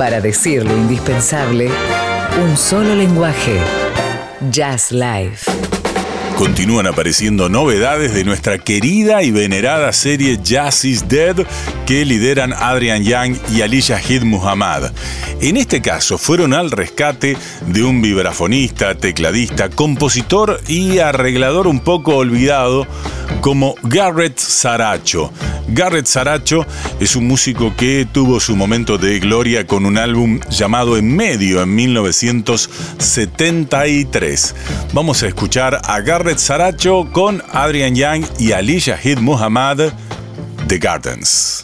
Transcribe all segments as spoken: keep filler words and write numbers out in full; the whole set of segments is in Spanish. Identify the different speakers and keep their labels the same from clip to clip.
Speaker 1: Para decir lo indispensable, un solo lenguaje. Jazz Live.
Speaker 2: Continúan apareciendo novedades de nuestra querida y venerada serie Jazz is Dead, que lideran Adrian Young y Ali Shaheed Muhammad. En este caso fueron al rescate de un vibrafonista, tecladista, compositor y arreglador un poco olvidado como Garrett Saracho. Garrett Saracho es un músico que tuvo su momento de gloria con un álbum llamado En Medio en mil novecientos setenta y tres. Vamos a escuchar a Garrett Saracho con Adrian Young y Ali Shaheed Muhammad, The Gardens.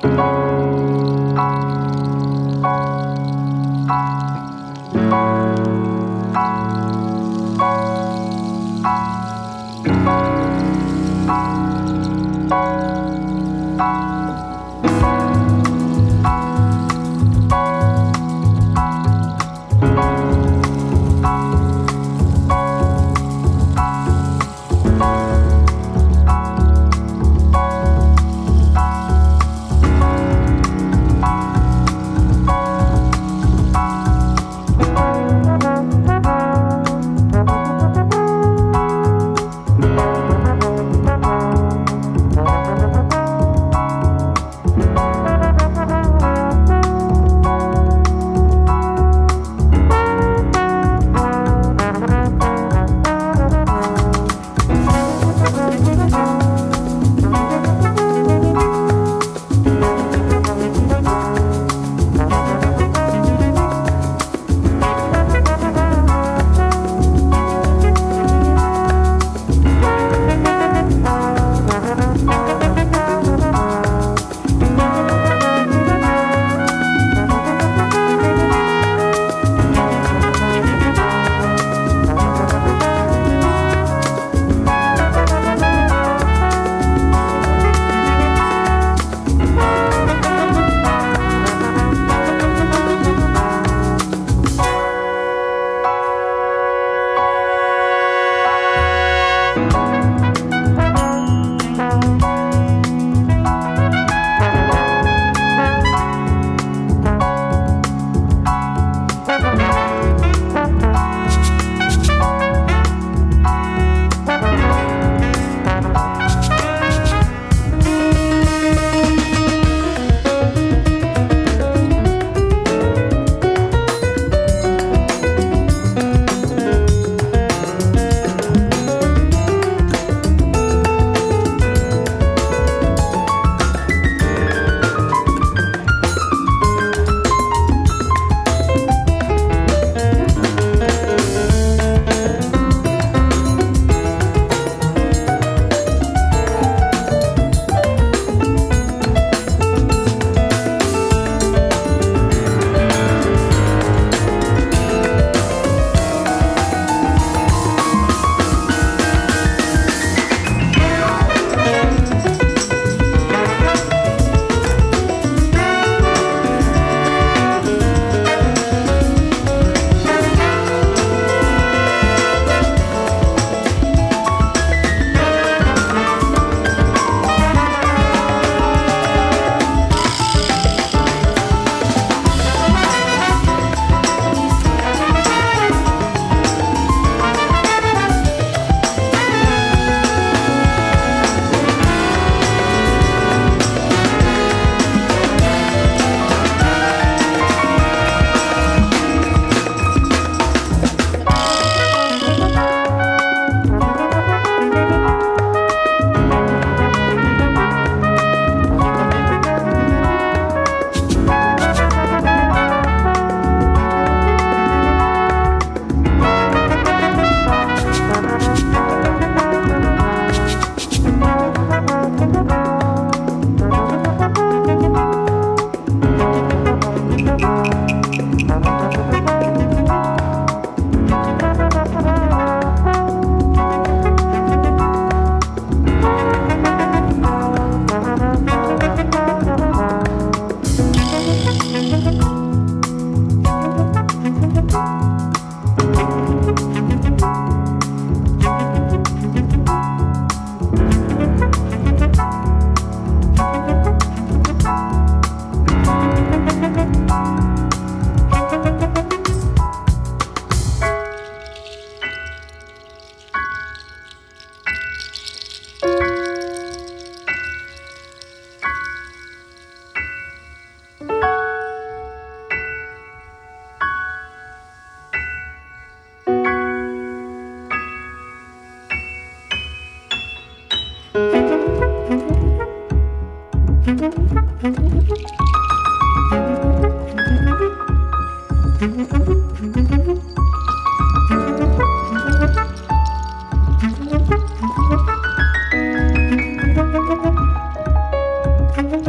Speaker 3: Thank you.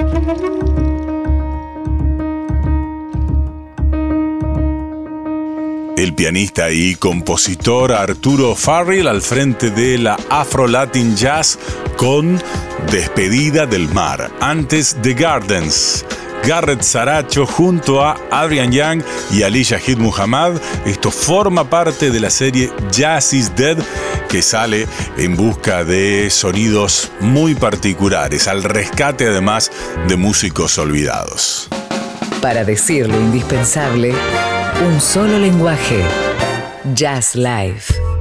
Speaker 2: El pianista y compositor Arturo Farrell al frente de la Afro Latin Jazz con Despedida del Mar. Antes The Gardens, Garrett Saracho junto a Adrian Young y Ali Shaheed Muhammad. Esto forma parte de la serie Jazz is Dead, que sale en busca de sonidos muy particulares, al rescate además de músicos olvidados.
Speaker 1: Para decir lo indispensable, un solo lenguaje. Jazz Live.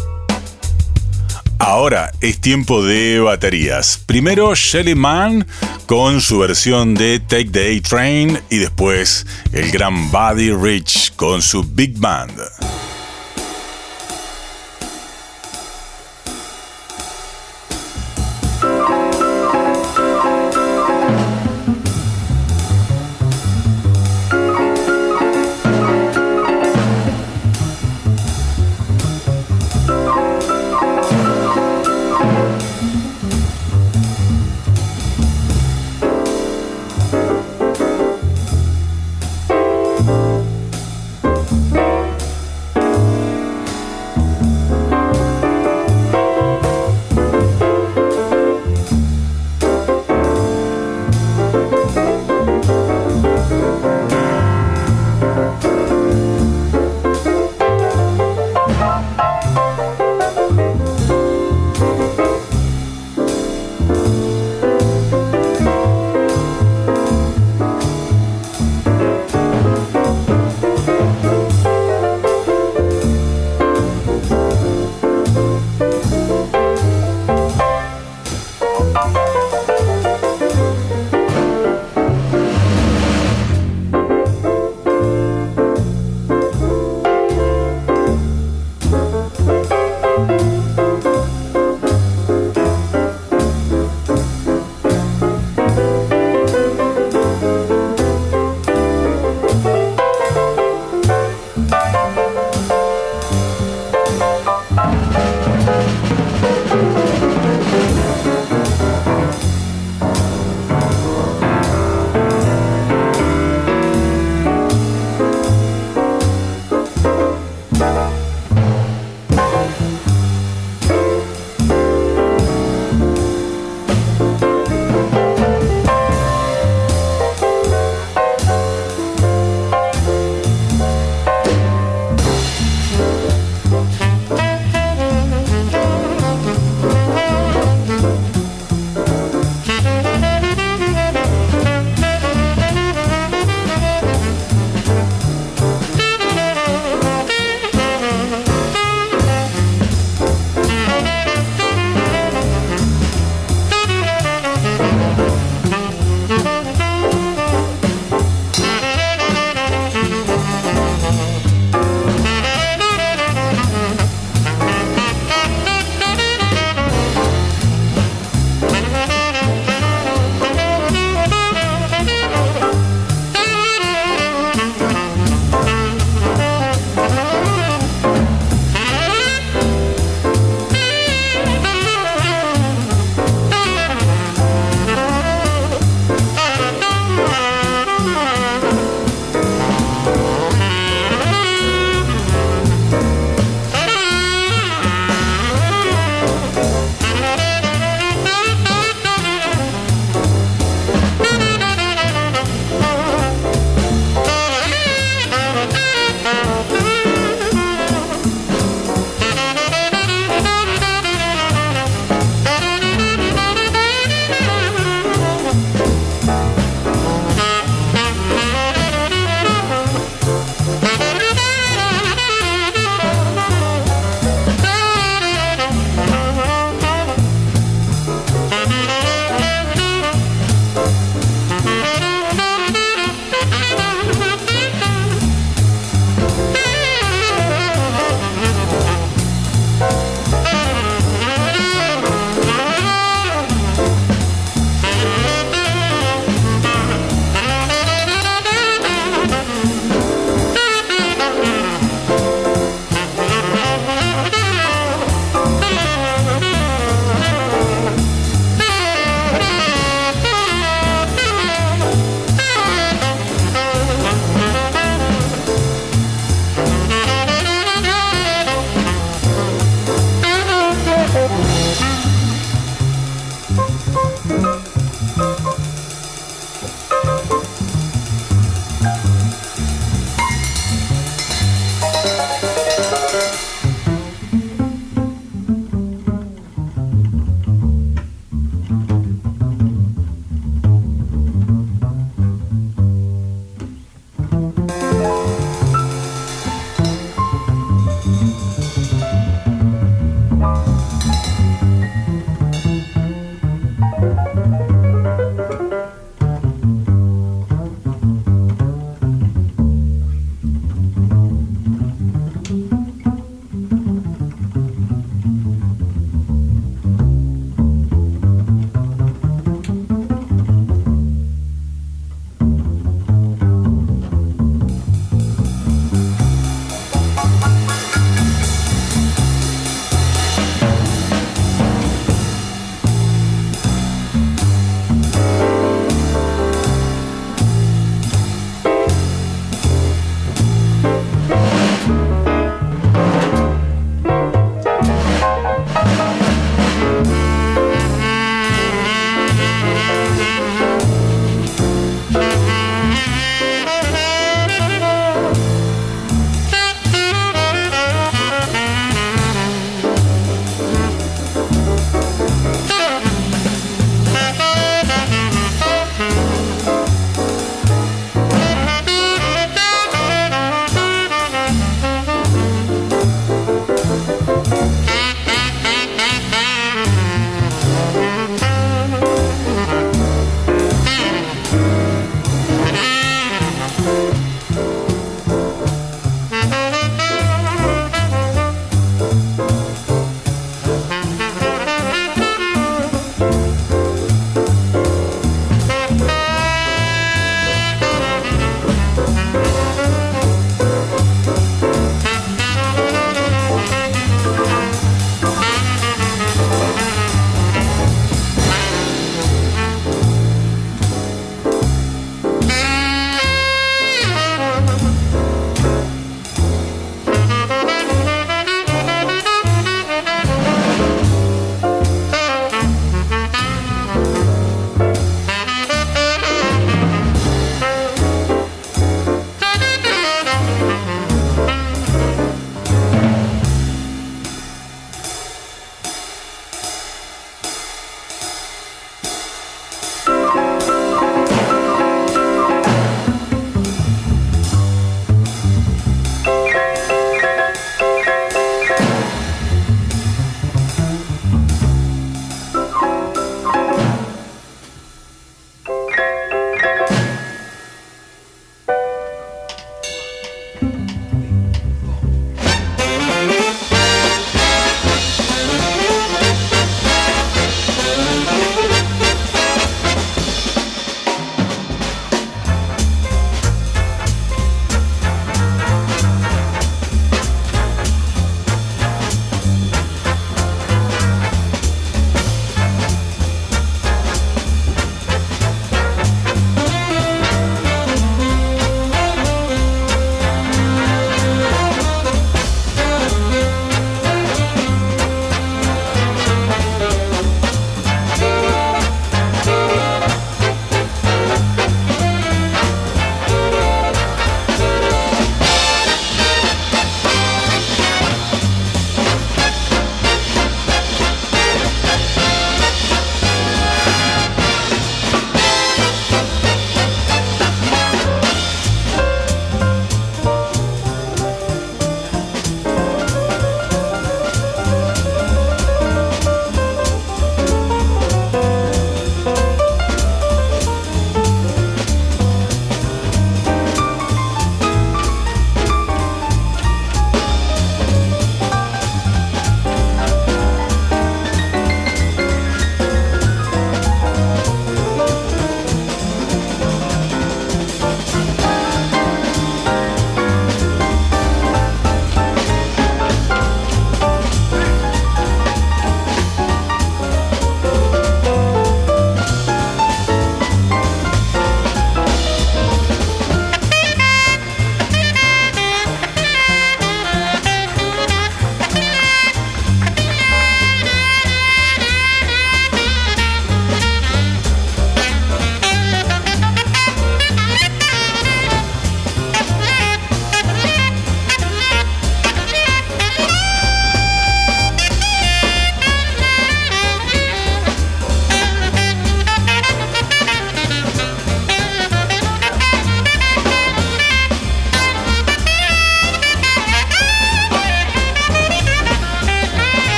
Speaker 2: Ahora es tiempo de baterías. Primero Shelly Manne con su versión de Take the A-Train y después el gran Buddy Rich con su Big Band.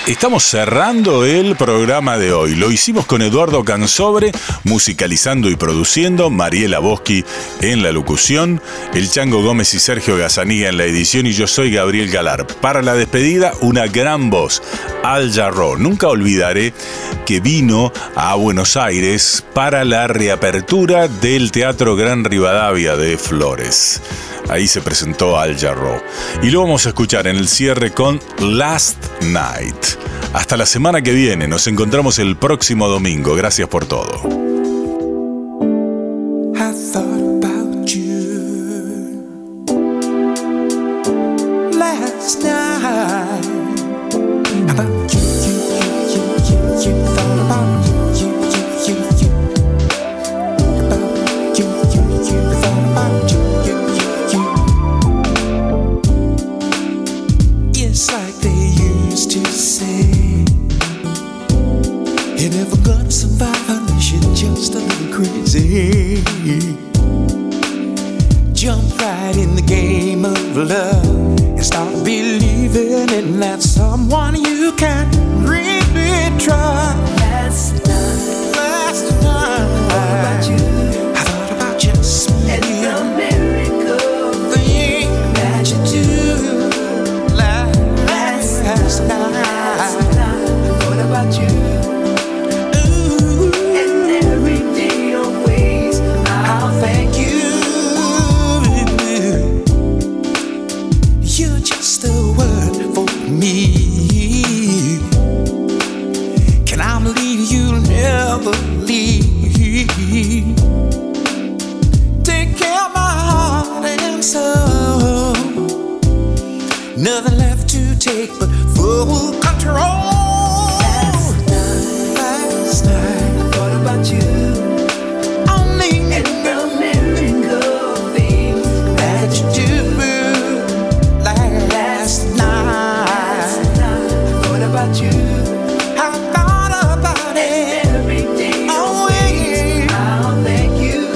Speaker 2: Estamos cerrando el programa de hoy. Lo hicimos con Eduardo Cansobre, musicalizando y produciendo, Mariela Boschi en la locución, el Chango Gómez y Sergio Gazzaniga en la edición y yo soy Gabriel Galar. Para la despedida, una gran voz, Al Jarreau. Nunca olvidaré que vino a Buenos Aires para la reapertura del Teatro Gran Rivadavia de Flores. Ahí se presentó Al Jarreau. Y lo vamos a escuchar en el cierre con Last Night. Hasta la semana que viene. Nos encontramos el próximo domingo. Gracias por todo.
Speaker 3: I thought about you last night. About you, you, you, you, you, you. Thought about you, you, you, you, you. About you, you, you. Thought about you. It's like they used to say, you're never gonna survive unless you're just a little crazy. Jump right in the game of love and start believing in that someone you can really trust. Last night, last night, I thought about you. I thought about just me and the miracle thing that you do. Last night, last night, I thought about you. Ooh, and every day always I'll thank you. You're just the word for me. Can I believe you'll never leave? Take care of my heart and soul. Nothing left to take but full control. Last night, last night, I thought about you. Only and the miracle thing that you do. Last night, last night, I thought about you. I thought about it every day. Oh, yeah, I'll thank you.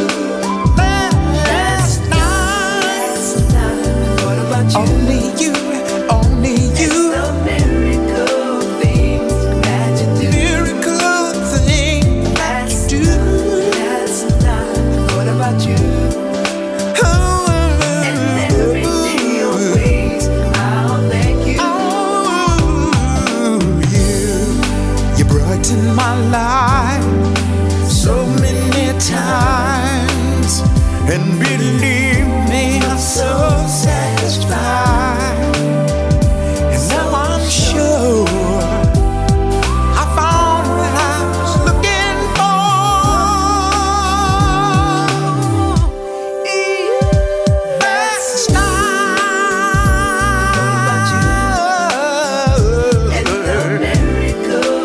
Speaker 3: Last night, last night, I thought about you. Only you. In my life so many times, and believe me, I'm so satisfied. And now I'm sure I found what I was looking for. Last night, and the miracle.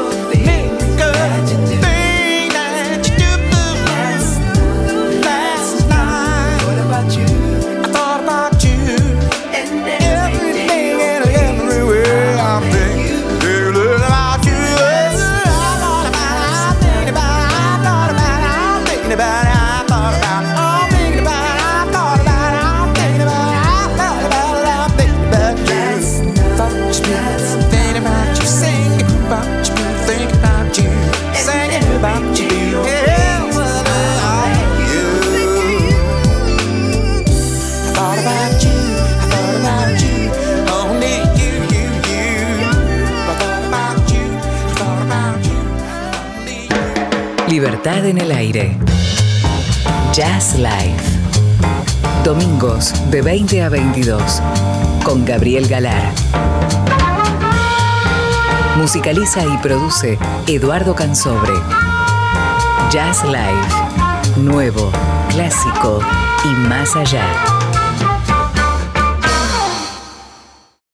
Speaker 1: Libertad en el aire. Jazz Live. Domingos de veinte a veintidós. Con Gabriel Galar. Musicaliza y produce Eduardo Cansobre. Jazz Live. Nuevo, clásico y más allá.